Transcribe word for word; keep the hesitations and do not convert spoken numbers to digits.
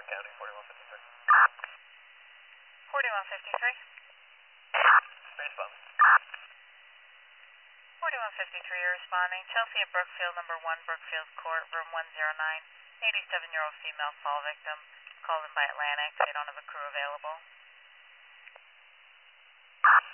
Clark County, forty-one fifty-three. forty-one fifty-three. Space bump. forty-one fifty-three, you're responding. Chelsea at Brookfield, number one, Brookfield Court, room one oh nine. eighty-seven-year-old female fall victim. Called in by Atlantic. They don't have a crew available.